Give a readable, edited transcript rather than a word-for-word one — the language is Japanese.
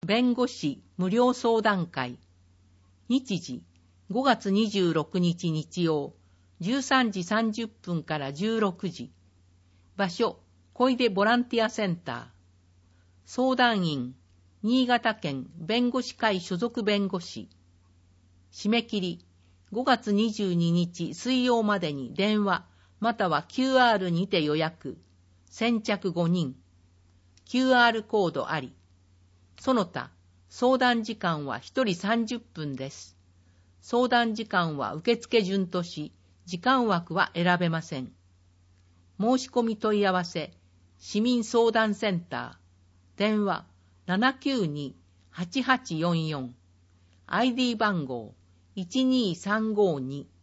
弁護士無料相談会。日時、5月26日日曜、13時30分から16時。場所、小出ボランティアセンター。相談員、新潟県弁護士会所属弁護士。締め切り、5月22日水曜までに電話、または QR にて予約。先着5人。QR コードあり。その他、相談時間は1人30分です。相談時間は受付順とし、時間枠は選べません。申し込み問い合わせ、市民相談センター、電話 792-8844、ID 番号1235-2